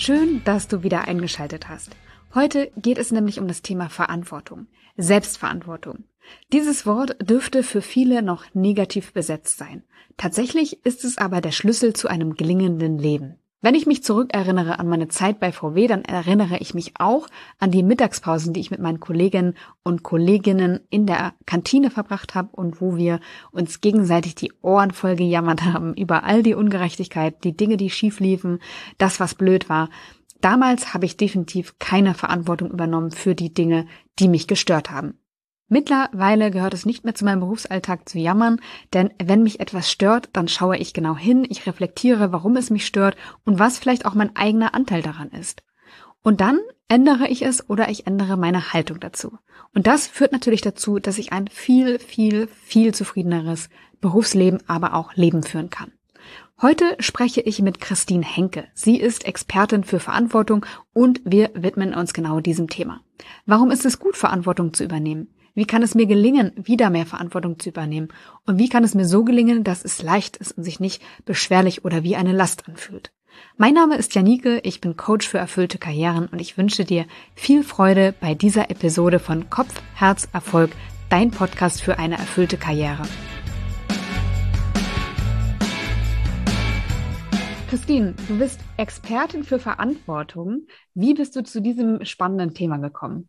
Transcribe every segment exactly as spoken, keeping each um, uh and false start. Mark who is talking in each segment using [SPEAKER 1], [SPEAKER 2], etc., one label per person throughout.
[SPEAKER 1] Schön, dass du wieder eingeschaltet hast. Heute geht es nämlich um das Thema Verantwortung, Selbstverantwortung. Dieses Wort dürfte für viele noch negativ besetzt sein. Tatsächlich ist es aber der Schlüssel zu einem gelingenden Leben. Wenn ich mich zurückerinnere an meine Zeit bei V W, dann erinnere ich mich auch an die Mittagspausen, die ich mit meinen Kolleginnen und Kolleginnen in der Kantine verbracht habe und wo wir uns gegenseitig die Ohren voll gejammert haben über all die Ungerechtigkeit, die Dinge, die schief liefen, das, was blöd war. Damals habe ich definitiv keine Verantwortung übernommen für die Dinge, die mich gestört haben. Mittlerweile gehört es nicht mehr zu meinem Berufsalltag zu jammern, denn wenn mich etwas stört, dann schaue ich genau hin, ich reflektiere, warum es mich stört und was vielleicht auch mein eigener Anteil daran ist. Und dann ändere ich es oder ich ändere meine Haltung dazu. Und das führt natürlich dazu, dass ich ein viel, viel, viel zufriedeneres Berufsleben, aber auch Leben führen kann. Heute spreche ich mit Christine Henke. Sie ist Expertin für Verantwortung und wir widmen uns genau diesem Thema. Warum ist es gut, Verantwortung zu übernehmen? Wie kann es mir gelingen, wieder mehr Verantwortung zu übernehmen? Und wie kann es mir so gelingen, dass es leicht ist und sich nicht beschwerlich oder wie eine Last anfühlt? Mein Name ist Janike, ich bin Coach für erfüllte Karrieren und ich wünsche dir viel Freude bei dieser Episode von Kopf, Herz, Erfolg, dein Podcast für eine erfüllte Karriere. Christine, du bist Expertin für Verantwortung. Wie bist du zu diesem spannenden Thema gekommen?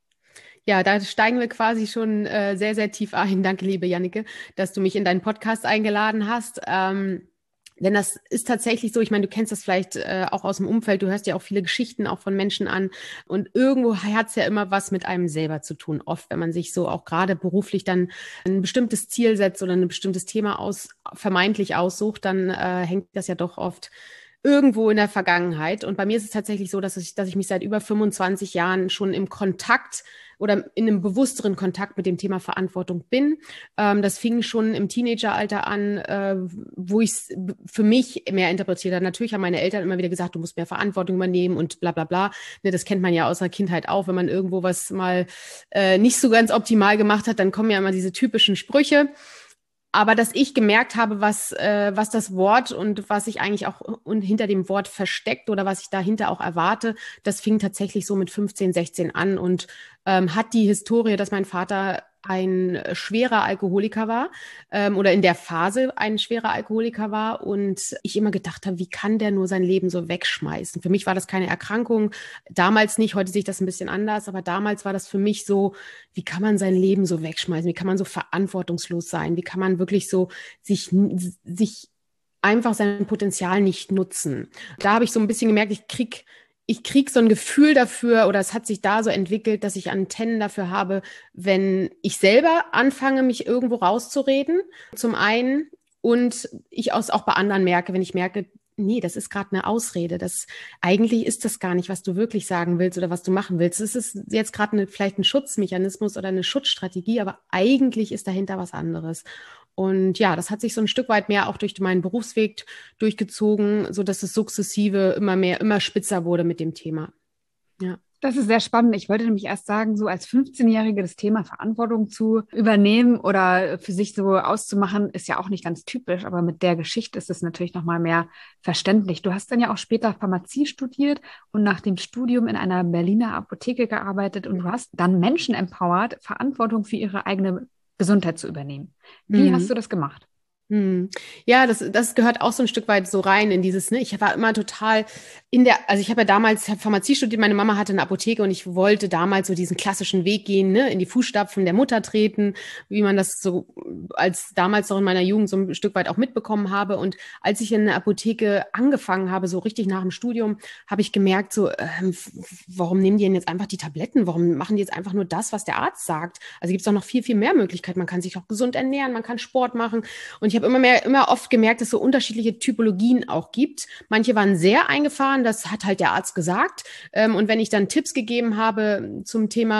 [SPEAKER 2] Ja, da steigen wir quasi schon äh, sehr, sehr tief ein. Danke, liebe Janike, dass du mich in deinen Podcast eingeladen hast. Ähm, denn das ist tatsächlich so, ich meine, du kennst das vielleicht äh, auch aus dem Umfeld, du hörst ja auch viele Geschichten auch von Menschen an und irgendwo hat es ja immer was mit einem selber zu tun. Oft, wenn man sich so auch gerade beruflich dann ein bestimmtes Ziel setzt oder ein bestimmtes Thema aus, vermeintlich aussucht, dann äh, hängt das ja doch oft irgendwo in der Vergangenheit. Und bei mir ist es tatsächlich so, dass ich, dass ich mich seit über fünfundzwanzig Jahren schon im Kontakt oder in einem bewussteren Kontakt mit dem Thema Verantwortung bin. Ähm, das fing schon im Teenageralter an, äh, wo ich es für mich mehr interpretiert habe. Natürlich haben meine Eltern immer wieder gesagt, du musst mehr Verantwortung übernehmen und bla bla bla. Ne, das kennt man ja aus der Kindheit auch. Wenn man irgendwo was mal äh, nicht so ganz optimal gemacht hat, dann kommen ja immer diese typischen Sprüche. Aber dass ich gemerkt habe, was, äh, was das Wort und was sich eigentlich auch und hinter dem Wort versteckt oder was ich dahinter auch erwarte, das fing tatsächlich so mit fünfzehn, sechzehn an und ähm, hat die Historie, dass mein Vater ein schwerer Alkoholiker war ähm, oder in der Phase ein schwerer Alkoholiker war und ich immer gedacht habe, wie kann der nur sein Leben so wegschmeißen? Für mich war das keine Erkrankung, damals nicht, heute sehe ich das ein bisschen anders, aber damals war das für mich so, wie kann man sein Leben so wegschmeißen? Wie kann man so verantwortungslos sein? Wie kann man wirklich so sich, sich einfach sein Potenzial nicht nutzen? Da habe ich so ein bisschen gemerkt, ich krieg Ich kriege so ein Gefühl dafür oder es hat sich da so entwickelt, dass ich Antennen dafür habe, wenn ich selber anfange, mich irgendwo rauszureden, zum einen, und ich es auch bei anderen merke, wenn ich merke, nee, das ist gerade eine Ausrede, das, eigentlich ist das gar nicht, was du wirklich sagen willst oder was du machen willst. Es ist jetzt gerade eine, vielleicht ein Schutzmechanismus oder eine Schutzstrategie, aber eigentlich ist dahinter was anderes. Und ja, das hat sich so ein Stück weit mehr auch durch meinen Berufsweg durchgezogen, so dass es sukzessive immer mehr, immer spitzer wurde mit dem Thema. Ja.
[SPEAKER 1] Das ist sehr spannend. Ich wollte nämlich erst sagen, so als fünfzehnjährige das Thema Verantwortung zu übernehmen oder für sich so auszumachen, ist ja auch nicht ganz typisch, aber mit der Geschichte ist es natürlich nochmal mehr verständlich. Du hast dann ja auch später Pharmazie studiert und nach dem Studium in einer Berliner Apotheke gearbeitet und du hast dann Menschen empowert, Verantwortung für ihre eigene Gesundheit zu übernehmen. Wie
[SPEAKER 2] Mhm.
[SPEAKER 1] hast du das gemacht?
[SPEAKER 2] Hm. Ja, das, das gehört auch so ein Stück weit so rein in dieses, ne, ich war immer total in der, also ich habe ja damals hab Pharmazie studiert, meine Mama hatte eine Apotheke und ich wollte damals so diesen klassischen Weg gehen, ne, in die Fußstapfen der Mutter treten, wie man das so als damals noch in meiner Jugend so ein Stück weit auch mitbekommen habe. Und als ich in der Apotheke angefangen habe, so richtig nach dem Studium, habe ich gemerkt, so, ähm, warum nehmen die denn jetzt einfach die Tabletten? Warum machen die jetzt einfach nur das, was der Arzt sagt? Also gibt es doch noch viel, viel mehr Möglichkeiten. Man kann sich auch gesund ernähren, man kann Sport machen. Und ich habe immer mehr, immer oft gemerkt, dass es so unterschiedliche Typologien auch gibt. Manche waren sehr eingefahren, das hat halt der Arzt gesagt. Ähm, und wenn ich dann Tipps gegeben habe zum Thema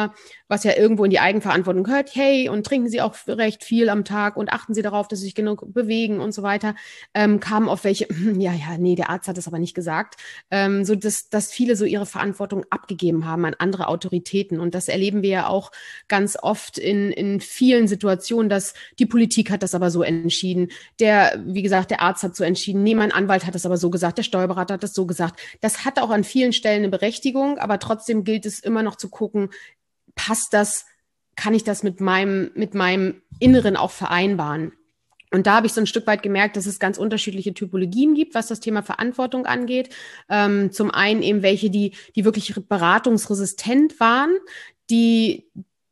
[SPEAKER 2] was ja irgendwo in die Eigenverantwortung gehört, hey, und trinken Sie auch recht viel am Tag und achten Sie darauf, dass Sie sich genug bewegen und so weiter, ähm, kamen auf welche, ja, ja, nee, der Arzt hat das aber nicht gesagt, ähm, so dass, dass viele so ihre Verantwortung abgegeben haben an andere Autoritäten. Und das erleben wir ja auch ganz oft in, in vielen Situationen, dass die Politik hat das aber so entschieden, der, wie gesagt, der Arzt hat so entschieden, nee, mein Anwalt hat das aber so gesagt, der Steuerberater hat das so gesagt. Das hat auch an vielen Stellen eine Berechtigung, aber trotzdem gilt es immer noch zu gucken, passt das, kann ich das mit meinem, mit meinem Inneren auch vereinbaren? Und da habe ich so ein Stück weit gemerkt, dass es ganz unterschiedliche Typologien gibt, was das Thema Verantwortung angeht. Ähm, zum einen eben welche, die, die wirklich beratungsresistent waren, die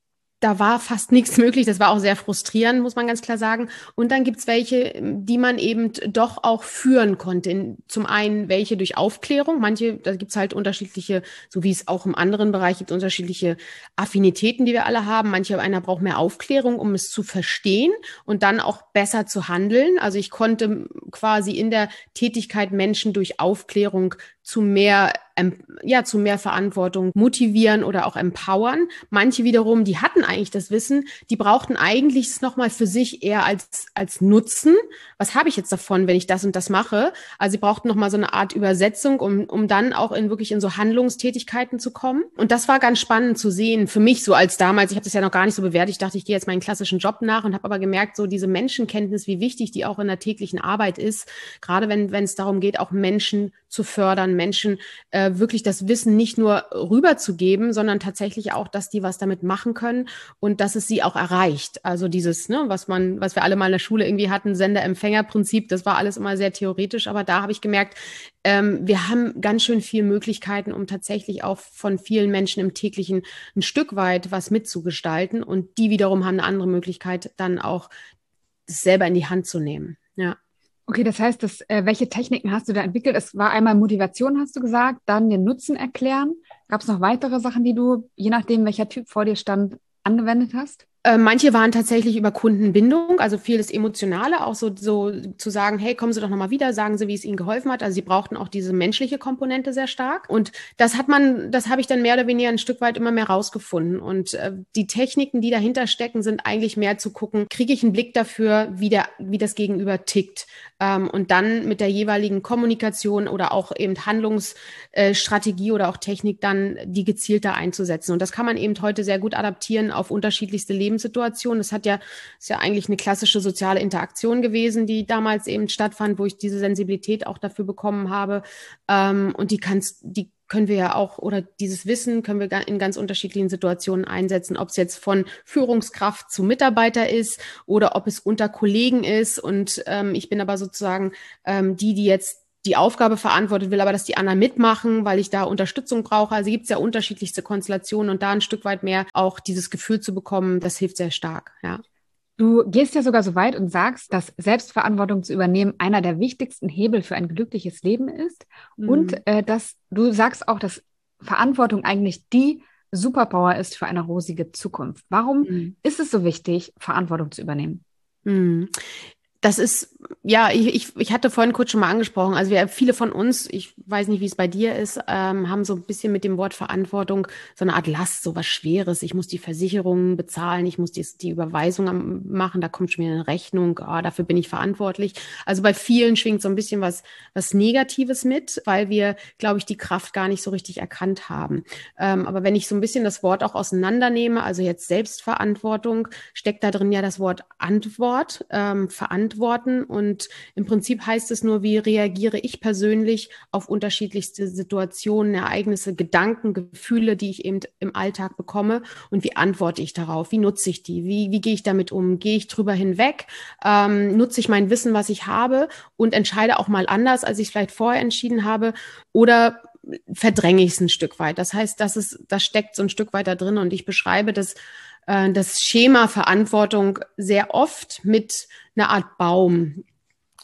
[SPEAKER 2] da war fast nichts möglich. Das war auch sehr frustrierend, muss man ganz klar sagen. Und dann gibt's welche, die man eben doch auch führen konnte. In, zum einen welche durch Aufklärung. Manche, da gibt's halt unterschiedliche, so wie es auch im anderen Bereich gibt, unterschiedliche Affinitäten, die wir alle haben. Manche, einer braucht mehr Aufklärung, um es zu verstehen und dann auch besser zu handeln. Also ich konnte quasi in der Tätigkeit Menschen durch Aufklärung zu mehr, ja, zu mehr Verantwortung motivieren oder auch empowern. Manche wiederum, die hatten eigentlich das Wissen, die brauchten eigentlich es nochmal für sich eher als, als Nutzen. Was habe ich jetzt davon, wenn ich das und das mache? Also sie brauchten nochmal so eine Art Übersetzung, um, um dann auch in wirklich in so Handlungstätigkeiten zu kommen. Und das war ganz spannend zu sehen, für mich so als damals, ich habe das ja noch gar nicht so bewertet, ich dachte, ich gehe jetzt meinen klassischen Job nach und habe aber gemerkt, so diese Menschenkenntnis, wie wichtig die auch in der täglichen Arbeit ist, gerade wenn wenn es darum geht, auch Menschen zu fördern, Menschen äh, wirklich das Wissen nicht nur rüberzugeben, sondern tatsächlich auch, dass die was damit machen können und dass es sie auch erreicht. Also dieses, ne, was man, was wir alle mal in der Schule irgendwie hatten, Sender-Empfänger-Prinzip, das war alles immer sehr theoretisch, aber da habe ich gemerkt, ähm, wir haben ganz schön viele Möglichkeiten, um tatsächlich auch von vielen Menschen im täglichen ein Stück weit was mitzugestalten und die wiederum haben eine andere Möglichkeit, dann auch das selber in die Hand zu nehmen. Ja.
[SPEAKER 1] Okay, das heißt, dass, äh, welche Techniken hast du da entwickelt? Es war einmal Motivation, hast du gesagt, dann den Nutzen erklären. Gab es noch weitere Sachen, die du, je nachdem, welcher Typ vor dir stand, angewendet hast?
[SPEAKER 2] Äh, manche waren tatsächlich über Kundenbindung, also viel das Emotionale, auch so, so zu sagen, hey, kommen Sie doch nochmal wieder, sagen Sie, wie es Ihnen geholfen hat. Also sie brauchten auch diese menschliche Komponente sehr stark. Und das hat man, das habe ich dann mehr oder weniger ein Stück weit immer mehr rausgefunden. Und äh, die Techniken, die dahinter stecken, sind eigentlich mehr zu gucken, kriege ich einen Blick dafür, wie der, wie das Gegenüber tickt. Ähm, und dann mit der jeweiligen Kommunikation oder auch eben Handlungsstrategie äh, oder auch Technik dann die gezielter einzusetzen. Und das kann man eben heute sehr gut adaptieren auf unterschiedlichste Lebenssituationen. Das hat ja, ist ja eigentlich eine klassische soziale Interaktion gewesen, die damals eben stattfand, wo ich diese Sensibilität auch dafür bekommen habe. Ähm, und die kannst, die können wir ja auch, oder dieses Wissen können wir in ganz unterschiedlichen Situationen einsetzen, ob es jetzt von Führungskraft zu Mitarbeiter ist oder ob es unter Kollegen ist. Und ähm, ich bin aber sozusagen ähm, die, die jetzt die Aufgabe verantwortet, will aber, dass die anderen mitmachen, weil ich da Unterstützung brauche. Also gibt es ja unterschiedlichste Konstellationen und da ein Stück weit mehr auch dieses Gefühl zu bekommen, das hilft sehr stark, ja.
[SPEAKER 1] Du gehst ja sogar so weit und sagst, dass Selbstverantwortung zu übernehmen einer der wichtigsten Hebel für ein glückliches Leben ist.
[SPEAKER 2] Mhm.
[SPEAKER 1] Und äh, dass du sagst auch, dass Verantwortung eigentlich die Superpower ist für eine rosige Zukunft. Warum
[SPEAKER 2] Mhm.
[SPEAKER 1] ist es so wichtig, Verantwortung zu übernehmen?
[SPEAKER 2] Mhm. Das ist, ja, ich, ich, ich hatte vorhin kurz schon mal angesprochen, also wir, viele von uns, ich weiß nicht, wie es bei dir ist, ähm, haben so ein bisschen mit dem Wort Verantwortung so eine Art Last, so was Schweres. Ich muss die Versicherungen bezahlen, ich muss die, die Überweisung am- machen, da kommt schon wieder eine Rechnung, ah, dafür bin ich verantwortlich. Also bei vielen schwingt so ein bisschen was, was Negatives mit, weil wir, glaube ich, die Kraft gar nicht so richtig erkannt haben. Ähm, aber wenn ich so ein bisschen das Wort auch auseinandernehme, also jetzt Selbstverantwortung, steckt da drin ja das Wort Antwort, ähm, Verantwortung. Antworten und im Prinzip heißt es nur, wie reagiere ich persönlich auf unterschiedlichste Situationen, Ereignisse, Gedanken, Gefühle, die ich eben im Alltag bekomme und wie antworte ich darauf, wie nutze ich die, wie, wie gehe ich damit um, gehe ich drüber hinweg, ähm, nutze ich mein Wissen, was ich habe und entscheide auch mal anders, als ich vielleicht vorher entschieden habe oder verdränge ich es ein Stück weit. Das heißt, das ist, das steckt so ein Stück weit da drin und ich beschreibe das das Schema Verantwortung sehr oft mit einer Art Baum.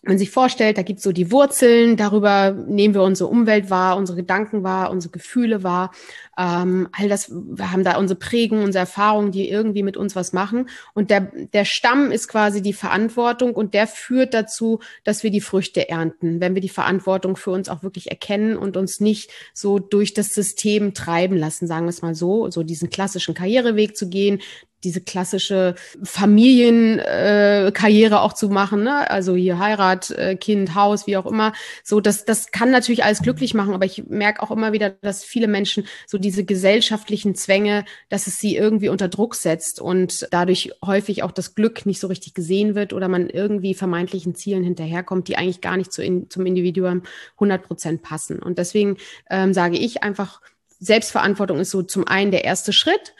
[SPEAKER 2] man sich vorstellt, da gibt's so die Wurzeln, darüber nehmen wir unsere Umwelt wahr, unsere Gedanken wahr, unsere Gefühle wahr, ähm, all das, wir haben da unsere Prägen, unsere Erfahrungen, die irgendwie mit uns was machen. Und der, der Stamm ist quasi die Verantwortung und der führt dazu, dass wir die Früchte ernten, wenn wir die Verantwortung für uns auch wirklich erkennen und uns nicht so durch das System treiben lassen, sagen wir es mal so, so diesen klassischen Karriereweg zu gehen, diese klassische Familienkarriere äh, Karriere auch zu machen, ne? Also hier Heirat, äh, Kind, Haus, wie auch immer. So, das, das kann natürlich alles glücklich machen, aber ich merke auch immer wieder, dass viele Menschen so diese gesellschaftlichen Zwänge, dass es sie irgendwie unter Druck setzt und dadurch häufig auch das Glück nicht so richtig gesehen wird oder man irgendwie vermeintlichen Zielen hinterherkommt, die eigentlich gar nicht zu in, zum Individuum hundert Prozent passen. Und deswegen ähm, sage ich einfach, Selbstverantwortung ist so zum einen der erste Schritt,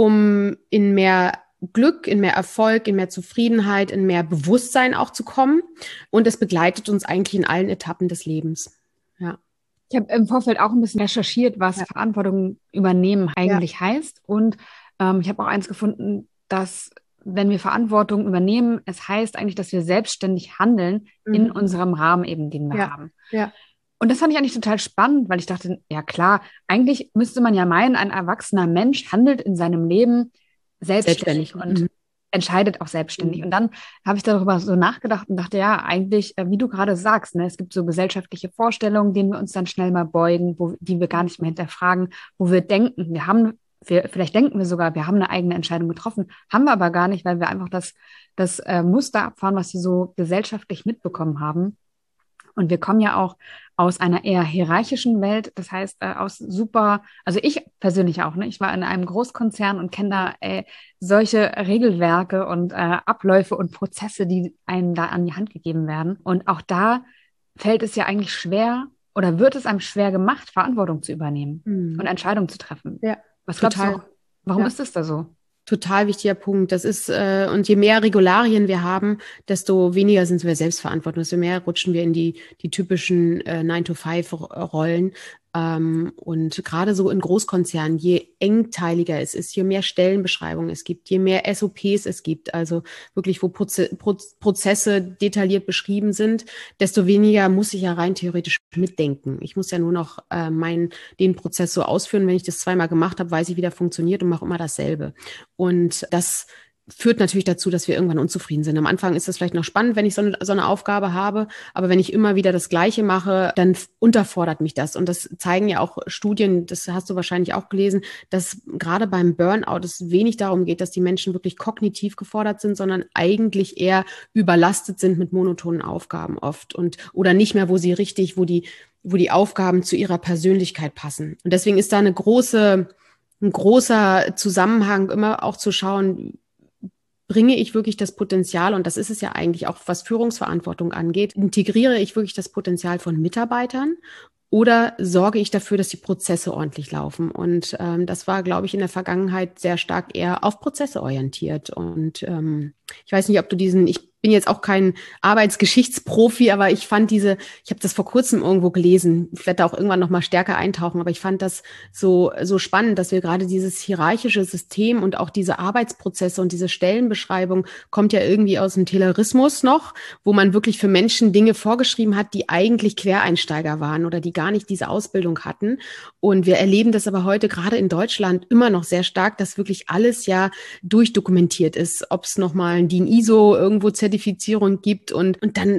[SPEAKER 2] um in mehr Glück, in mehr Erfolg, in mehr Zufriedenheit, in mehr Bewusstsein auch zu kommen. Und es begleitet uns eigentlich in allen Etappen des Lebens. Ja.
[SPEAKER 1] Ich habe im Vorfeld auch ein bisschen recherchiert, was ja. Verantwortung übernehmen eigentlich ja. heißt. Und ähm, ich habe auch eins gefunden, dass wenn wir Verantwortung übernehmen, es heißt eigentlich, dass wir selbstständig handeln mhm. in unserem Rahmen eben, den wir
[SPEAKER 2] ja.
[SPEAKER 1] haben.
[SPEAKER 2] Ja.
[SPEAKER 1] Und das fand ich eigentlich total spannend, weil ich dachte, ja klar, eigentlich müsste man ja meinen, ein erwachsener Mensch handelt in seinem Leben selbstständig, selbstständig. und mhm. entscheidet auch selbstständig. Mhm. Und dann habe ich darüber so nachgedacht und dachte, ja, eigentlich, wie du gerade sagst, ne, es gibt so gesellschaftliche Vorstellungen, denen wir uns dann schnell mal beugen, wo, die wir gar nicht mehr hinterfragen, wo wir denken, wir haben, wir, vielleicht denken wir sogar, wir haben eine eigene Entscheidung getroffen, haben wir aber gar nicht, weil wir einfach das, das äh, Muster abfahren, was wir so gesellschaftlich mitbekommen haben. Und wir kommen ja auch aus einer eher hierarchischen Welt, das heißt äh, aus super, also ich persönlich auch, ne? Ich war in einem Großkonzern und kenne da äh, solche Regelwerke und äh, Abläufe und Prozesse, die einem da an die Hand gegeben werden. Und auch da fällt es ja eigentlich schwer oder wird es einem schwer gemacht, Verantwortung zu übernehmen mhm. und Entscheidungen zu treffen.
[SPEAKER 2] Ja,
[SPEAKER 1] was glaubst du, warum ja. ist es da so?
[SPEAKER 2] Total wichtiger Punkt. Das ist, äh, und je mehr Regularien wir haben, desto weniger sind wir selbstverantwortlich, desto mehr rutschen wir in die, die typischen äh, nine to five Rollen. Ähm, und gerade so in Großkonzernen, je engteiliger es ist, je mehr Stellenbeschreibungen es gibt, je mehr S O Ps es gibt, also wirklich, wo Proze- Proz- Prozesse detailliert beschrieben sind, desto weniger muss ich ja rein theoretisch mitdenken. Ich muss ja nur noch äh, meinen, den Prozess so ausführen. Wenn ich das zweimal gemacht habe, weiß ich, wie der funktioniert und mache immer dasselbe. Und das führt natürlich dazu, dass wir irgendwann unzufrieden sind. Am Anfang ist das vielleicht noch spannend, wenn ich so eine, so eine Aufgabe habe, aber wenn ich immer wieder das Gleiche mache, dann unterfordert mich das. Und das zeigen ja auch Studien, das hast du wahrscheinlich auch gelesen, dass gerade beim Burnout es wenig darum geht, dass die Menschen wirklich kognitiv gefordert sind, sondern eigentlich eher überlastet sind mit monotonen Aufgaben oft und oder nicht mehr, wo sie richtig, wo die, wo die Aufgaben zu ihrer Persönlichkeit passen. Und deswegen ist da eine große, ein großer Zusammenhang immer auch zu schauen, bringe ich wirklich das Potenzial, und das ist es ja eigentlich auch, was Führungsverantwortung angeht, integriere ich wirklich das Potenzial von Mitarbeitern oder sorge ich dafür, dass die Prozesse ordentlich laufen? Und ähm, das war, glaube ich, in der Vergangenheit sehr stark eher auf Prozesse orientiert. Und ähm, ich weiß nicht, ob du diesen, ich bin jetzt auch kein Arbeitsgeschichtsprofi, aber ich fand diese, ich habe das vor kurzem irgendwo gelesen, ich werde da auch irgendwann noch mal stärker eintauchen, aber ich fand das so so spannend, dass wir gerade dieses hierarchische System und auch diese Arbeitsprozesse und diese Stellenbeschreibung kommt ja irgendwie aus dem Taylorismus noch, wo man wirklich für Menschen Dinge vorgeschrieben hat, die eigentlich Quereinsteiger waren oder die gar nicht diese Ausbildung hatten. Und wir erleben das aber heute gerade in Deutschland immer noch sehr stark, dass wirklich alles ja durchdokumentiert ist, ob es nochmal ein D I N I S O irgendwo Zertifizierung gibt und, und dann,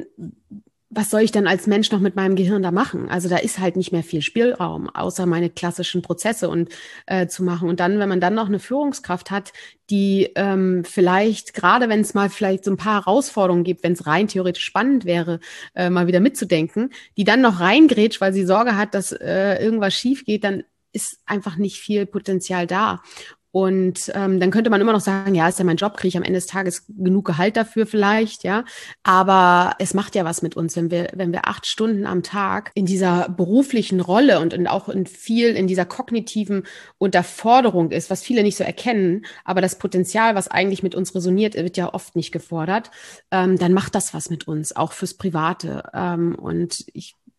[SPEAKER 2] was soll ich dann als Mensch noch mit meinem Gehirn da machen? Also da ist halt nicht mehr viel Spielraum, außer meine klassischen Prozesse und äh, zu machen. Und dann, wenn man dann noch eine Führungskraft hat, die ähm, vielleicht, gerade wenn es mal vielleicht so ein paar Herausforderungen gibt, wenn es rein theoretisch spannend wäre, äh, mal wieder mitzudenken, die dann noch reingrätscht, weil sie Sorge hat, dass äh, irgendwas schief geht, dann ist einfach nicht viel Potenzial da. Und ähm, dann könnte man immer noch sagen, ja, ist ja mein Job, kriege ich am Ende des Tages genug Gehalt dafür vielleicht, ja. Aber es macht ja was mit uns, wenn wir, wenn wir acht Stunden am Tag in dieser beruflichen Rolle und in, auch in viel in dieser kognitiven Unterforderung ist, was viele nicht so erkennen, aber das Potenzial, was eigentlich mit uns resoniert, wird ja oft nicht gefordert, ähm, dann macht das was mit uns, auch fürs Private. Ähm, und ich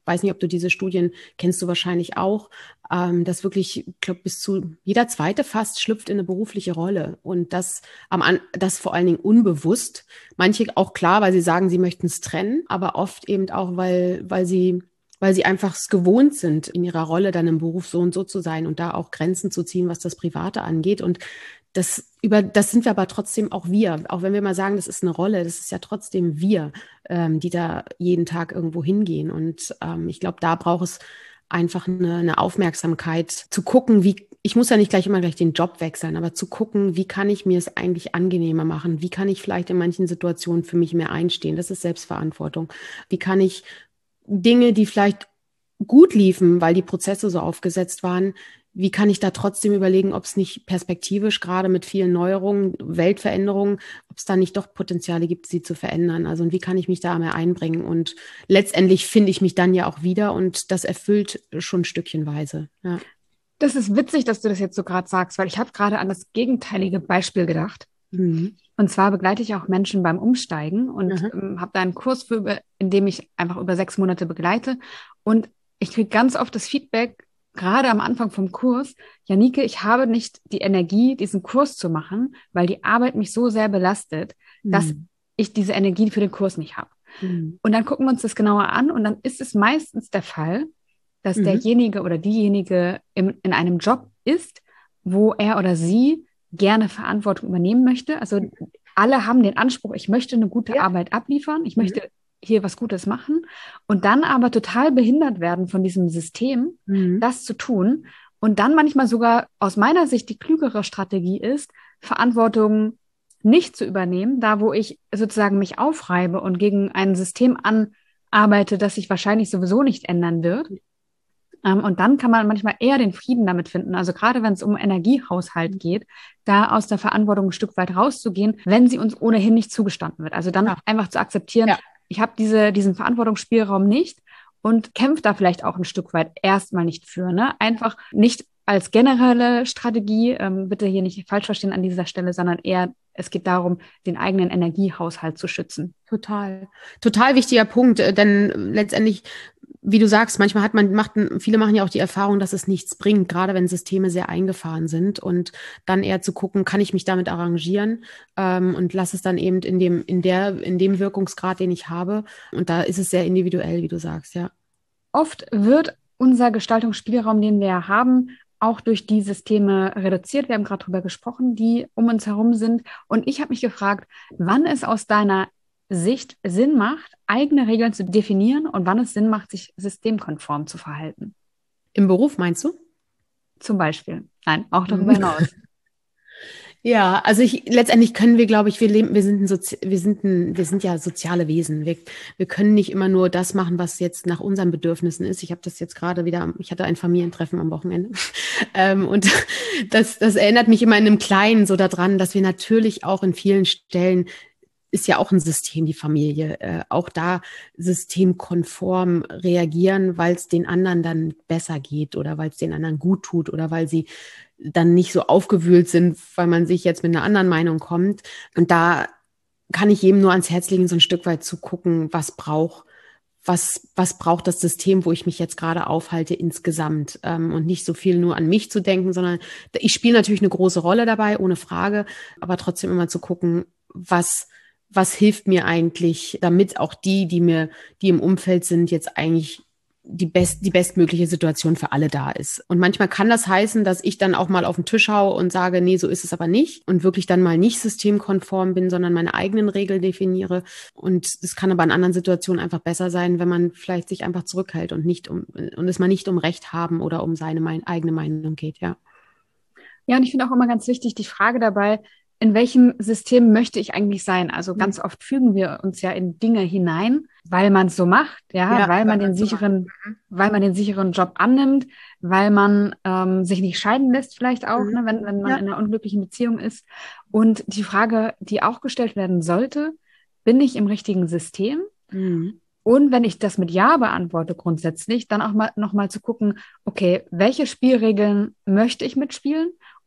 [SPEAKER 2] weiß nicht, ob du diese Studien kennst, du wahrscheinlich auch, ähm, dass wirklich, ich glaube, bis zu jeder Zweite fast schlüpft in eine berufliche Rolle. Und das am An- das vor allen Dingen unbewusst. Manche auch klar, weil sie sagen, sie möchten es trennen, aber oft eben auch, weil, weil sie weil sie einfach es gewohnt sind, in ihrer Rolle dann im Beruf so und so zu sein und da auch Grenzen zu ziehen, was das Private angeht. Und das über das sind wir aber trotzdem auch wir. Auch wenn wir mal sagen, das ist eine Rolle, das ist ja trotzdem wir, ähm, die da jeden Tag irgendwo hingehen. Und ähm, ich glaube, da braucht es einfach eine, eine Aufmerksamkeit zu gucken, wie, ich muss ja nicht gleich immer gleich den Job wechseln, aber zu gucken, wie kann ich mir es eigentlich angenehmer machen? Wie kann ich vielleicht in manchen Situationen für mich mehr einstehen? Das ist Selbstverantwortung. Wie kann ich Dinge, die vielleicht gut liefen, weil die Prozesse so aufgesetzt waren, wie kann ich da trotzdem überlegen, ob es nicht perspektivisch, gerade mit vielen Neuerungen, Weltveränderungen, ob es da nicht doch Potenziale gibt, sie zu verändern? Also und wie kann ich mich da mehr einbringen? Und letztendlich finde ich mich dann ja auch wieder und das erfüllt schon stückchenweise. Ja.
[SPEAKER 1] Das ist witzig, dass du das jetzt so gerade sagst, weil ich habe gerade an das gegenteilige Beispiel gedacht.
[SPEAKER 2] Mhm.
[SPEAKER 1] Und zwar begleite ich auch Menschen beim Umsteigen und ähm, habe da einen Kurs, für, über- in dem ich einfach über sechs Monate begleite. Und ich kriege ganz oft das Feedback, gerade am Anfang vom Kurs, Janike, ich habe nicht die Energie, diesen Kurs zu machen, weil die Arbeit mich so sehr belastet, dass
[SPEAKER 2] Mhm.
[SPEAKER 1] ich diese Energie für den Kurs nicht habe.
[SPEAKER 2] Mhm.
[SPEAKER 1] Und dann gucken wir uns das genauer an und dann ist es meistens der Fall, dass
[SPEAKER 2] Mhm.
[SPEAKER 1] derjenige oder diejenige im, in einem Job ist, wo er oder sie gerne Verantwortung übernehmen möchte. Also alle haben den Anspruch, ich möchte eine gute
[SPEAKER 2] Ja.
[SPEAKER 1] Arbeit abliefern, ich
[SPEAKER 2] Mhm.
[SPEAKER 1] möchte hier was Gutes machen und dann aber total behindert werden von diesem System,
[SPEAKER 2] Mhm.
[SPEAKER 1] das zu tun. Und dann manchmal sogar aus meiner Sicht die klügere Strategie ist, Verantwortung nicht zu übernehmen, da wo ich sozusagen mich aufreibe und gegen ein System anarbeite, das sich wahrscheinlich sowieso nicht ändern wird. Ähm, und dann kann man manchmal eher den Frieden damit finden. Also gerade wenn es um Energiehaushalt geht, da aus der Verantwortung ein Stück weit rauszugehen, wenn sie uns ohnehin nicht zugestanden wird. Also dann
[SPEAKER 2] Ja.
[SPEAKER 1] einfach zu akzeptieren,
[SPEAKER 2] Ja.
[SPEAKER 1] ich habe diese, diesen Verantwortungsspielraum nicht und kämpfe da vielleicht auch ein Stück weit erstmal nicht für. Ne? Einfach nicht als generelle Strategie, ähm, bitte hier nicht falsch verstehen an dieser Stelle, sondern eher, es geht darum, den eigenen Energiehaushalt zu schützen.
[SPEAKER 2] Total, total wichtiger Punkt, äh, denn letztendlich, wie du sagst, manchmal hat man, macht, viele machen ja auch die Erfahrung, dass es nichts bringt, gerade wenn Systeme sehr eingefahren sind und dann eher zu gucken, kann ich mich damit arrangieren ähm, und lass es dann eben in dem, in der, in dem Wirkungsgrad, den ich habe. Und da ist es sehr individuell, wie du sagst, ja.
[SPEAKER 1] Oft wird unser Gestaltungsspielraum, den wir haben, auch durch die Systeme reduziert. Wir haben gerade darüber gesprochen, die um uns herum sind. Und ich habe mich gefragt, wann es aus deiner Sicht Sinn macht, eigene Regeln zu definieren und wann es Sinn macht, sich systemkonform zu verhalten.
[SPEAKER 2] Im Beruf meinst du?
[SPEAKER 1] Zum Beispiel. Nein, auch darüber hinaus.
[SPEAKER 2] Ja, also ich, letztendlich können wir, glaube ich, wir leben, wir sind ein Sozi wir sind ein, wir sind ja soziale Wesen. Wir, wir können nicht immer nur das machen, was jetzt nach unseren Bedürfnissen ist. Ich habe das jetzt gerade wieder, ich hatte ein Familientreffen am Wochenende. ähm, und das, das erinnert mich immer in einem Kleinen so daran, dass wir natürlich auch in vielen Stellen ist ja auch ein System, die Familie, äh, auch da systemkonform reagieren, weil es den anderen dann besser geht oder weil es den anderen gut tut oder weil sie dann nicht so aufgewühlt sind, weil man sich jetzt mit einer anderen Meinung kommt. Und da kann ich jedem nur ans Herz legen, so ein Stück weit zu gucken, was braucht, was, was braucht das System, wo ich mich jetzt gerade aufhalte insgesamt ähm, und nicht so viel nur an mich zu denken, sondern ich spiele natürlich eine große Rolle dabei, ohne Frage, aber trotzdem immer zu gucken, was was hilft mir eigentlich, damit auch die, die mir, die im Umfeld sind, jetzt eigentlich die best, die bestmögliche Situation für alle da ist. Und manchmal kann das heißen, dass ich dann auch mal auf den Tisch haue und sage, nee, so ist es aber nicht und wirklich dann mal nicht systemkonform bin, sondern meine eigenen Regeln definiere. Und es kann aber in anderen Situationen einfach besser sein, wenn man vielleicht sich einfach zurückhält und nicht um, und es mal nicht um Recht haben oder um seine mein, eigene Meinung geht, ja.
[SPEAKER 1] Ja, und ich finde auch immer ganz wichtig die Frage dabei, in welchem System möchte ich eigentlich sein? Also ganz oft fügen wir uns ja in Dinge hinein, weil man es so macht, ja,
[SPEAKER 2] Ja,
[SPEAKER 1] weil man den
[SPEAKER 2] so
[SPEAKER 1] sicheren, weil man den sicheren Job annimmt, weil man ähm, sich nicht scheiden lässt, vielleicht auch,
[SPEAKER 2] Mhm.
[SPEAKER 1] ne, wenn, wenn man
[SPEAKER 2] Ja.
[SPEAKER 1] in einer unglücklichen Beziehung ist. Und die Frage, die auch gestellt werden sollte, bin ich im richtigen System?
[SPEAKER 2] Mhm.
[SPEAKER 1] Und wenn ich das mit Ja beantworte grundsätzlich, dann auch mal noch mal zu gucken, okay, welche Spielregeln möchte ich mitspielen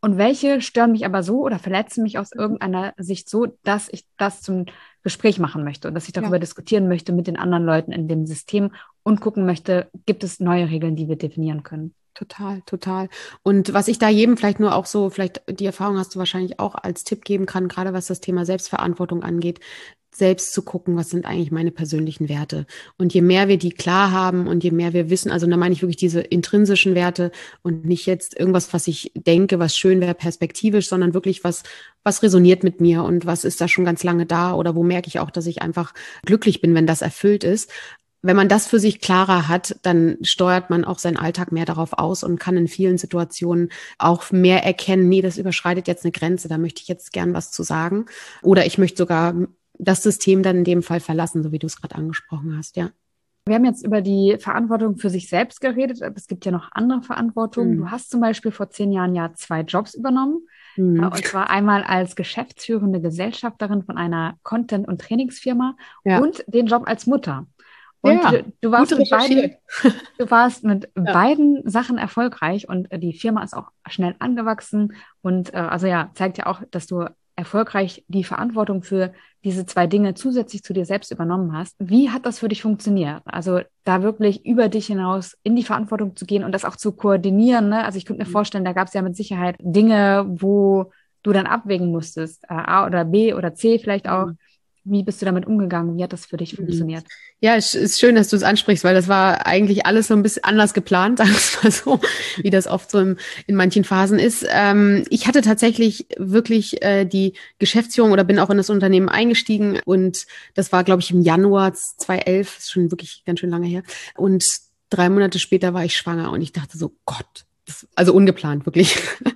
[SPEAKER 1] Und welche stören mich aber so oder verletzen mich aus irgendeiner Sicht so, dass ich das zum Gespräch machen möchte und dass ich darüber
[SPEAKER 2] Ja.
[SPEAKER 1] diskutieren möchte mit den anderen Leuten in dem System und gucken möchte, gibt es neue Regeln, die wir definieren können.
[SPEAKER 2] Total, total. Und was ich da jedem vielleicht nur auch so, vielleicht die Erfahrung hast du wahrscheinlich auch als Tipp geben kann, gerade was das Thema Selbstverantwortung angeht, selbst zu gucken, was sind eigentlich meine persönlichen Werte. Und je mehr wir die klar haben und je mehr wir wissen, also da meine ich wirklich diese intrinsischen Werte und nicht jetzt irgendwas, was ich denke, was schön wäre perspektivisch, sondern wirklich was, was resoniert mit mir und was ist da schon ganz lange da oder wo merke ich auch, dass ich einfach glücklich bin, wenn das erfüllt ist. Wenn man das für sich klarer hat, dann steuert man auch seinen Alltag mehr darauf aus und kann in vielen Situationen auch mehr erkennen, nee, das überschreitet jetzt eine Grenze, da möchte ich jetzt gern was zu sagen. Oder ich möchte sogar das System dann in dem Fall verlassen, so wie du es gerade angesprochen hast, ja.
[SPEAKER 1] Wir haben jetzt über die Verantwortung für sich selbst geredet, aber es gibt ja noch andere Verantwortungen.
[SPEAKER 2] Mhm.
[SPEAKER 1] Du hast zum Beispiel vor zehn Jahren ja zwei Jobs übernommen.
[SPEAKER 2] Mhm.
[SPEAKER 1] Und zwar einmal als geschäftsführende Gesellschafterin von einer Content- und Trainingsfirma
[SPEAKER 2] Ja.
[SPEAKER 1] und den Job als Mutter. Und
[SPEAKER 2] Ja,
[SPEAKER 1] du, du warst
[SPEAKER 2] gut
[SPEAKER 1] mit beiden,
[SPEAKER 2] recherchiert.
[SPEAKER 1] du warst mit
[SPEAKER 2] Ja.
[SPEAKER 1] beiden Sachen erfolgreich und äh, die Firma ist auch schnell angewachsen und äh, also ja, zeigt ja auch, dass du erfolgreich die Verantwortung für diese zwei Dinge zusätzlich zu dir selbst übernommen hast. Wie hat das für dich funktioniert? Also da wirklich über dich hinaus in die Verantwortung zu gehen und das auch zu koordinieren, ne? Also ich könnte mir vorstellen, da gab es ja mit Sicherheit Dinge, wo du dann abwägen musstest, äh, A oder B oder C vielleicht auch.
[SPEAKER 2] Mhm.
[SPEAKER 1] Wie bist du damit umgegangen? Wie hat das für dich funktioniert?
[SPEAKER 2] Ja, es ist schön, dass du es ansprichst, weil das war eigentlich alles so ein bisschen anders geplant, sagen wir es mal so, wie das oft so im, in manchen Phasen ist. Ähm, ich hatte tatsächlich wirklich äh, die Geschäftsführung oder bin auch in das Unternehmen eingestiegen und das war, glaube ich, im Januar zweitausendelf, ist schon wirklich ganz schön lange her. Und drei Monate später war ich schwanger und ich dachte so, Gott, das, also ungeplant, wirklich.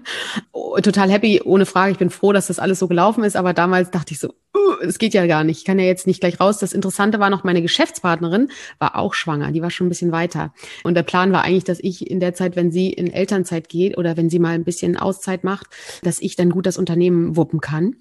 [SPEAKER 2] Total happy, ohne Frage. Ich bin froh, dass das alles so gelaufen ist, aber damals dachte ich so, es geht ja gar nicht. Ich kann ja jetzt nicht gleich raus. Das Interessante war noch, meine Geschäftspartnerin war auch schwanger. Die war schon ein bisschen weiter. Und der Plan war eigentlich, dass ich in der Zeit, wenn sie in Elternzeit geht oder wenn sie mal ein bisschen Auszeit macht, dass ich dann gut das Unternehmen wuppen kann.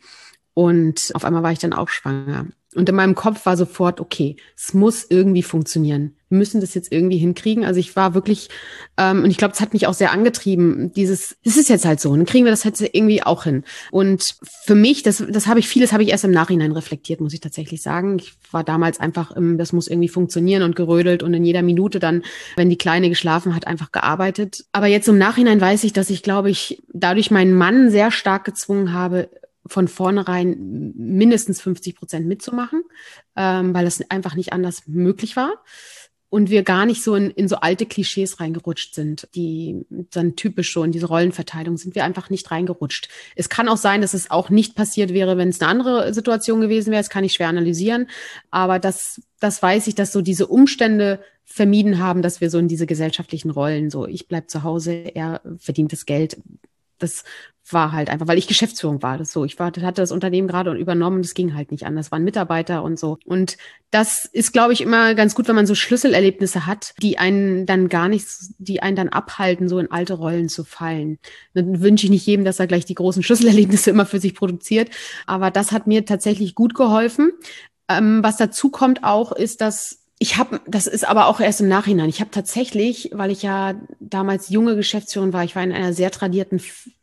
[SPEAKER 2] Und auf einmal war ich dann auch schwanger. Und in meinem Kopf war sofort, okay, es muss irgendwie funktionieren. Wir müssen das jetzt irgendwie hinkriegen. Also ich war wirklich, ähm, und ich glaube, es hat mich auch sehr angetrieben, dieses, es ist jetzt halt so, dann kriegen wir das halt irgendwie auch hin. Und für mich, das, das habe ich, vieles habe ich erst im Nachhinein reflektiert, muss ich tatsächlich sagen. Ich war damals einfach, im, das muss irgendwie funktionieren und gerödelt und in jeder Minute dann, wenn die Kleine geschlafen hat, einfach gearbeitet. Aber jetzt im Nachhinein weiß ich, dass ich, glaube ich, dadurch meinen Mann sehr stark gezwungen habe, von vornherein mindestens fünfzig Prozent mitzumachen, ähm, weil das einfach nicht anders möglich war. Und wir gar nicht so in, in so alte Klischees reingerutscht sind, die dann typisch so in diese Rollenverteilung sind wir einfach nicht reingerutscht. Es kann auch sein, dass es auch nicht passiert wäre, wenn es eine andere Situation gewesen wäre. Das kann ich schwer analysieren. Aber das, das weiß ich, dass so diese Umstände vermieden haben, dass wir so in diese gesellschaftlichen Rollen, so ich bleib zu Hause, er verdient das Geld. Das war halt einfach, weil ich Geschäftsführung war, das so. Ich war, hatte das Unternehmen gerade übernommen, das ging halt nicht anders. Das waren Mitarbeiter und so. Und das ist, glaube ich, immer ganz gut, wenn man so Schlüsselerlebnisse hat, die einen dann gar nicht, die einen dann abhalten, so in alte Rollen zu fallen. Dann wünsche ich nicht jedem, dass er gleich die großen Schlüsselerlebnisse immer für sich produziert. Aber das hat mir tatsächlich gut geholfen. Ähm, was dazu kommt auch, ist, dass ich habe, das ist aber auch erst im Nachhinein. Ich habe tatsächlich, weil ich ja damals junge Geschäftsführerin war, ich war in einer sehr tradierten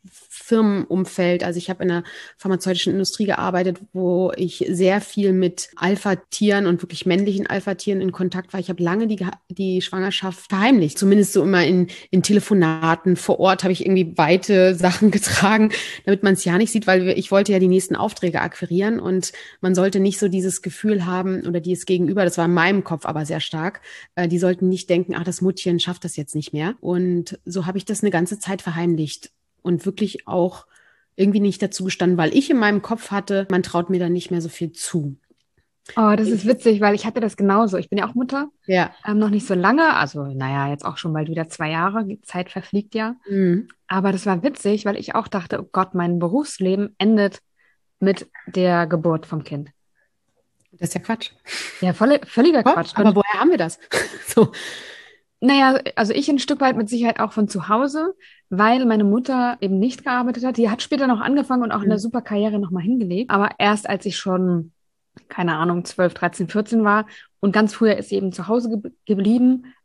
[SPEAKER 2] Firmenumfeld. Also ich habe in der pharmazeutischen Industrie gearbeitet, wo ich sehr viel mit Alpha-Tieren und wirklich männlichen Alpha-Tieren in Kontakt war. Ich habe lange die, die Schwangerschaft verheimlicht, zumindest so immer in, in Telefonaten. Vor Ort habe ich irgendwie weite Sachen getragen, damit man es ja nicht sieht, weil ich wollte ja die nächsten Aufträge akquirieren und man sollte nicht so dieses Gefühl haben oder dieses Gegenüber, das war in meinem Kopf aber sehr stark, äh, die sollten nicht denken, ach, das Muttchen schafft das jetzt nicht mehr. Und so habe ich das eine ganze Zeit verheimlicht. Und wirklich auch irgendwie nicht dazu gestanden, weil ich in meinem Kopf hatte, man traut mir dann nicht mehr so viel zu.
[SPEAKER 1] Oh, das ist witzig, weil ich hatte das genauso. Ich bin ja auch Mutter,
[SPEAKER 2] ja.
[SPEAKER 1] ähm, noch nicht so lange, also naja, jetzt auch schon bald wieder zwei Jahre, die Zeit verfliegt ja.
[SPEAKER 2] Mhm.
[SPEAKER 1] Aber das war witzig, weil ich auch dachte, oh Gott, mein Berufsleben endet mit der Geburt vom Kind.
[SPEAKER 2] Das ist ja Quatsch.
[SPEAKER 1] Ja, voll, völliger
[SPEAKER 2] Ja,
[SPEAKER 1] Quatsch.
[SPEAKER 2] aber
[SPEAKER 1] Und,
[SPEAKER 2] woher haben wir das? so.
[SPEAKER 1] Naja, also ich ein Stück weit mit Sicherheit auch von zu Hause, weil meine Mutter eben nicht gearbeitet hat. Die hat später noch angefangen und auch eine
[SPEAKER 2] Mhm.
[SPEAKER 1] super Karriere nochmal hingelegt. Aber erst als ich schon, keine Ahnung, zwölf, dreizehn, vierzehn war und ganz früher ist sie eben zu Hause ge geblieben,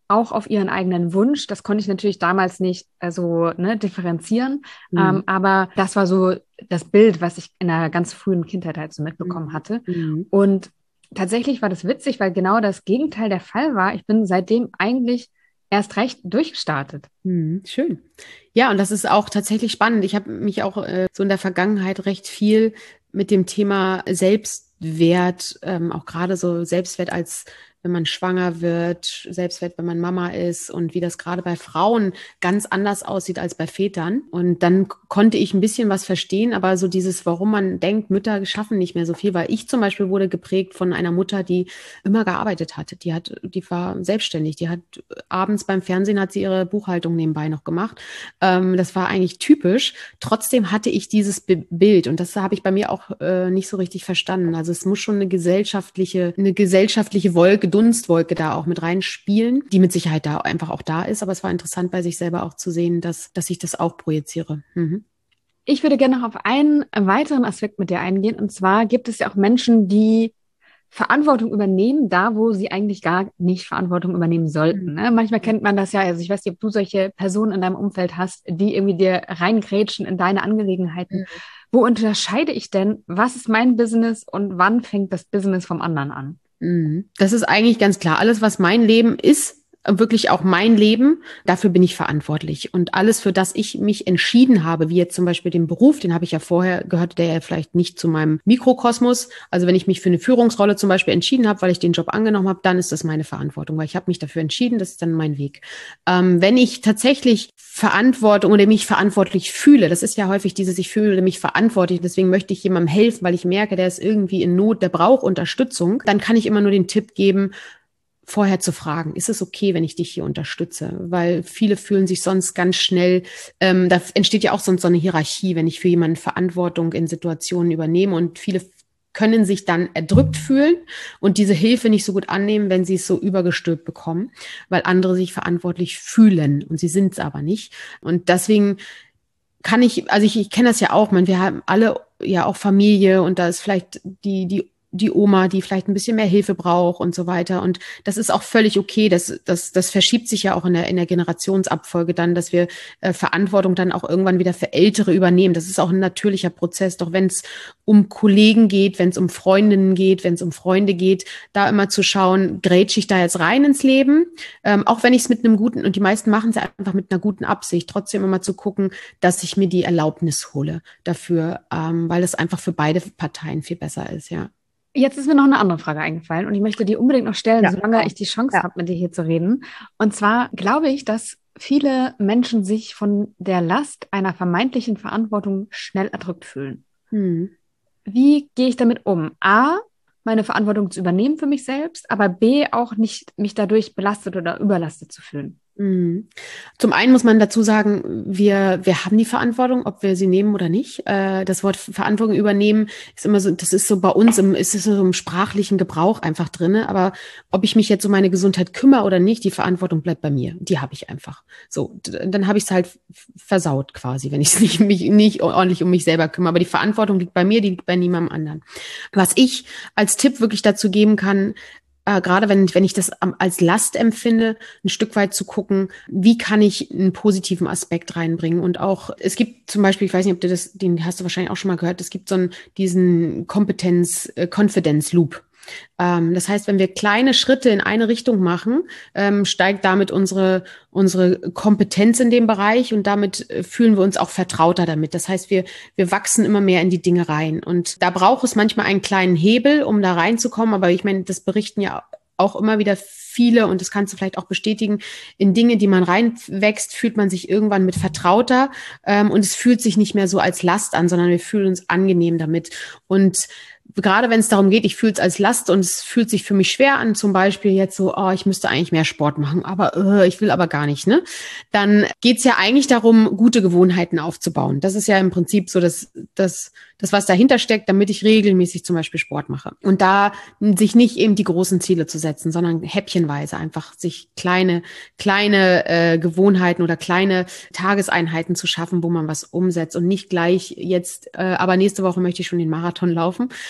[SPEAKER 1] auch auf ihren eigenen Wunsch. Das konnte ich natürlich damals nicht äh, so ne, differenzieren.
[SPEAKER 2] Mhm.
[SPEAKER 1] Ähm, aber das war so das Bild, was ich in einer ganz frühen Kindheit halt so mitbekommen hatte.
[SPEAKER 2] Mhm.
[SPEAKER 1] Und tatsächlich war das witzig, weil genau das Gegenteil der Fall war. Ich bin seitdem eigentlich erst recht durchgestartet.
[SPEAKER 2] Mhm. Schön. Ja, und das ist auch tatsächlich spannend. Ich habe mich auch äh, so in der Vergangenheit recht viel mit dem Thema Selbstwert, ähm, auch gerade so Selbstwert als wenn man schwanger wird, Selbstwert, wenn man Mama ist und wie das gerade bei Frauen ganz anders aussieht als bei Vätern. Und dann k- konnte ich ein bisschen was verstehen, aber so dieses, warum man denkt, Mütter schaffen nicht mehr so viel, weil ich zum Beispiel wurde geprägt von einer Mutter, die immer gearbeitet hatte. Die hat, die war selbstständig. Die hat abends beim Fernsehen hat sie ihre Buchhaltung nebenbei noch gemacht. Ähm, das war eigentlich typisch. Trotzdem hatte ich dieses Bi- Bild und das habe ich bei mir auch äh, nicht so richtig verstanden. Also es muss schon eine gesellschaftliche, eine gesellschaftliche Wolke, Dunstwolke da auch mit reinspielen, die mit Sicherheit da einfach auch da ist. Aber es war interessant bei sich selber auch zu sehen, dass, dass ich das auch projiziere. Mhm.
[SPEAKER 1] Ich würde gerne noch auf einen weiteren Aspekt mit dir eingehen. Und zwar gibt es ja auch Menschen, die Verantwortung übernehmen, da wo sie eigentlich gar nicht Verantwortung übernehmen sollten. Ne? Manchmal kennt man das ja, also ich weiß nicht, ob du solche Personen in deinem Umfeld hast, die irgendwie dir reingrätschen in deine Angelegenheiten.
[SPEAKER 2] Mhm.
[SPEAKER 1] Wo unterscheide ich denn, was ist mein Business und wann fängt das Business vom anderen an?
[SPEAKER 2] Mhm. Das ist eigentlich ganz klar. Alles, was mein Leben ist, wirklich auch mein Leben, dafür bin ich verantwortlich. Und alles, für das ich mich entschieden habe, wie jetzt zum Beispiel den Beruf, den habe ich ja vorher gehört, der ja vielleicht nicht zu meinem Mikrokosmos. Also wenn ich mich für eine Führungsrolle zum Beispiel entschieden habe, weil ich den Job angenommen habe, dann ist das meine Verantwortung, weil ich habe mich dafür entschieden, das ist dann mein Weg. Ähm, wenn ich tatsächlich Verantwortung oder mich verantwortlich fühle, das ist ja häufig dieses, ich fühle mich verantwortlich, deswegen möchte ich jemandem helfen, weil ich merke, der ist irgendwie in Not, der braucht Unterstützung, dann kann ich immer nur den Tipp geben, vorher zu fragen, ist es okay, wenn ich dich hier unterstütze? Weil viele fühlen sich sonst ganz schnell, ähm, da entsteht ja auch sonst so eine Hierarchie, wenn ich für jemanden Verantwortung in Situationen übernehme und viele können sich dann erdrückt fühlen und diese Hilfe nicht so gut annehmen, wenn sie es so übergestülpt bekommen, weil andere sich verantwortlich fühlen und sie sind es aber nicht. Und deswegen kann ich, also ich, ich kenne das ja auch, man, wir haben alle ja auch Familie und da ist vielleicht die, die die Oma, die vielleicht ein bisschen mehr Hilfe braucht und so weiter. Und das ist auch völlig okay. Das, das, das verschiebt sich ja auch in der, in der Generationsabfolge dann, dass wir äh, Verantwortung dann auch irgendwann wieder für Ältere übernehmen. Das ist auch ein natürlicher Prozess. Doch wenn es um Kollegen geht, wenn es um Freundinnen geht, wenn es um Freunde geht, da immer zu schauen, grätsche ich da jetzt rein ins Leben? Ähm, auch wenn ich es mit einem guten, und die meisten machen es einfach mit einer guten Absicht, trotzdem immer zu gucken, dass ich mir die Erlaubnis hole dafür, ähm, weil es einfach für beide Parteien viel besser ist, ja.
[SPEAKER 1] Jetzt ist mir noch eine andere Frage eingefallen und ich möchte die unbedingt noch stellen,
[SPEAKER 2] Ja,
[SPEAKER 1] solange ich die Chance
[SPEAKER 2] ja.
[SPEAKER 1] habe, mit dir hier zu reden. Und zwar glaube ich, dass viele Menschen sich von der Last einer vermeintlichen Verantwortung schnell erdrückt fühlen.
[SPEAKER 2] Hm.
[SPEAKER 1] Wie gehe ich damit um? A, meine Verantwortung zu übernehmen für mich selbst, aber B, auch nicht mich dadurch belastet oder überlastet zu fühlen.
[SPEAKER 2] Mhm. Zum einen muss man dazu sagen, wir, wir haben die Verantwortung, ob wir sie nehmen oder nicht. Äh, das Wort Verantwortung übernehmen ist immer so, das ist so bei uns im, ist es so im sprachlichen Gebrauch einfach drinne. Aber ob ich mich jetzt um meine Gesundheit kümmere oder nicht, die Verantwortung bleibt bei mir. Die habe ich einfach. So, d- dann habe ich es halt versaut quasi, wenn ich es nicht, mich nicht ordentlich um mich selber kümmere. Aber die Verantwortung liegt bei mir, die liegt bei niemandem anderen. Was ich als Tipp wirklich dazu geben kann, äh, gerade wenn, wenn ich das am- als Last empfinde, ein Stück weit zu gucken, wie kann ich einen positiven Aspekt reinbringen. Und auch, es gibt zum Beispiel, ich weiß nicht, ob du das, den hast du wahrscheinlich auch schon mal gehört, es gibt so einen, diesen Kompetenz, äh, Confidence Loop. Ähm, das heißt, wenn wir kleine Schritte in eine Richtung machen, ähm, steigt damit unsere, unsere Kompetenz in dem Bereich und damit äh, fühlen wir uns auch vertrauter damit. Das heißt, wir, wir wachsen immer mehr in die Dinge rein. Und da braucht es manchmal einen kleinen Hebel, um da reinzukommen. Aber ich meine, das berichten ja auch immer wieder viele, und das kannst du vielleicht auch bestätigen, in Dinge, die man reinwächst, fühlt man sich irgendwann mit vertrauter, ähm, und es fühlt sich nicht mehr so als Last an, sondern wir fühlen uns angenehm damit. Und gerade wenn es darum geht, ich fühle es als Last und es fühlt sich für mich schwer an, zum Beispiel jetzt so, oh, ich müsste eigentlich mehr Sport machen, aber äh, ich will aber gar nicht, ne? Dann geht's ja eigentlich darum, gute Gewohnheiten aufzubauen. Das ist ja im Prinzip so das, das, das, was dahinter steckt, damit ich regelmäßig zum Beispiel Sport mache. Und da sich nicht eben die großen Ziele zu setzen, sondern häppchenweise einfach sich kleine, kleine äh, Gewohnheiten oder kleine Tageseinheiten zu schaffen, wo man was umsetzt und nicht gleich jetzt, äh, aber nächste Woche möchte ich schon den Marathon laufen,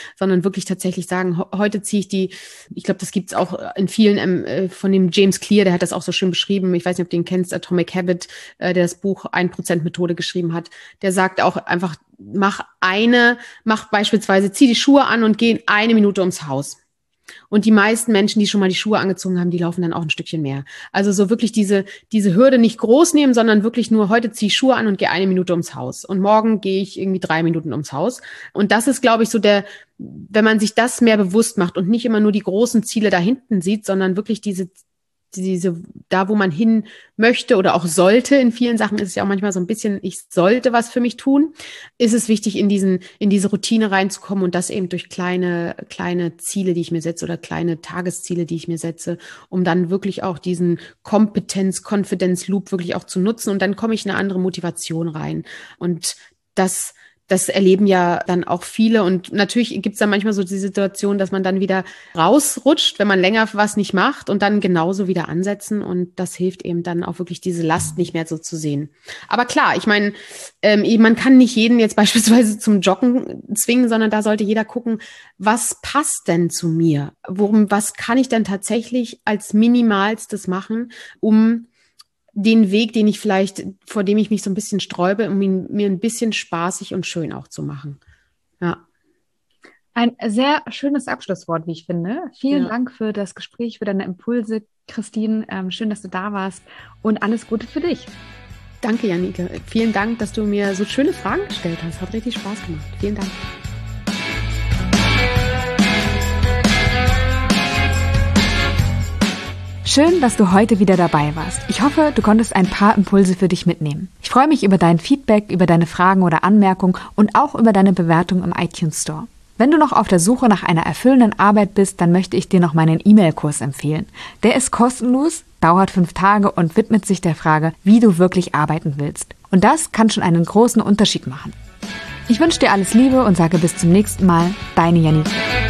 [SPEAKER 2] sondern wirklich tatsächlich sagen, ho- heute ziehe ich die, ich glaube, das gibt's auch in vielen, ähm, von dem James Clear, der hat das auch so schön beschrieben, ich weiß nicht, ob du den kennst, Atomic Habit, äh, der das Buch ein Prozent Methode geschrieben hat, der sagt auch einfach, mach eine, mach beispielsweise, zieh die Schuhe an und geh eine Minute ums Haus. Und die meisten Menschen, die schon mal die Schuhe angezogen haben, die laufen dann auch ein Stückchen mehr. Also so wirklich diese, diese Hürde nicht groß nehmen, sondern wirklich nur, heute ziehe ich Schuhe an und gehe eine Minute ums Haus. Und morgen gehe ich irgendwie drei Minuten ums Haus. Und das ist, glaube ich, so der, wenn man sich das mehr bewusst macht und nicht immer nur die großen Ziele da hinten sieht, sondern wirklich diese diese, da wo man hin möchte oder auch sollte, in vielen Sachen ist es ja auch manchmal so ein bisschen, ich sollte was für mich tun, ist es wichtig, in diesen, in diese Routine reinzukommen und das eben durch kleine, kleine Ziele, die ich mir setze oder kleine Tagesziele, die ich mir setze, um dann wirklich auch diesen Kompetenz-Confidence-Loop wirklich auch zu nutzen und dann komme ich in eine andere Motivation rein und das Das erleben ja dann auch viele und natürlich gibt es dann manchmal so die Situation, dass man dann wieder rausrutscht, wenn man länger was nicht macht und dann genauso wieder ansetzen und das hilft eben dann auch wirklich diese Last nicht mehr so zu sehen. Aber klar, ich meine, ähm, man kann nicht jeden jetzt beispielsweise zum Joggen zwingen, sondern da sollte jeder gucken, was passt denn zu mir? Worum, was kann ich denn tatsächlich als Minimalstes machen, um den Weg, den ich vielleicht, vor dem ich mich so ein bisschen sträube, um ihn mir ein bisschen spaßig und schön auch zu machen. Ja.
[SPEAKER 1] Ein sehr schönes Abschlusswort, wie ich finde. Vielen
[SPEAKER 2] Ja.
[SPEAKER 1] Dank für das Gespräch, für deine Impulse, Christine. Ähm, schön, dass du da warst und alles Gute für dich.
[SPEAKER 2] Danke, Janike. Vielen Dank, dass du mir so schöne Fragen gestellt hast. Hat richtig Spaß gemacht. Vielen Dank.
[SPEAKER 1] Schön, dass du heute wieder dabei warst. Ich hoffe, du konntest ein paar Impulse für dich mitnehmen. Ich freue mich über dein Feedback, über deine Fragen oder Anmerkungen und auch über deine Bewertung im iTunes Store. Wenn du noch auf der Suche nach einer erfüllenden Arbeit bist, dann möchte ich dir noch meinen E-Mail-Kurs empfehlen. Der ist kostenlos, dauert fünf Tage und widmet sich der Frage, wie du wirklich arbeiten willst. Und das kann schon einen großen Unterschied machen. Ich wünsche dir alles Liebe und sage bis zum nächsten Mal, deine Janike.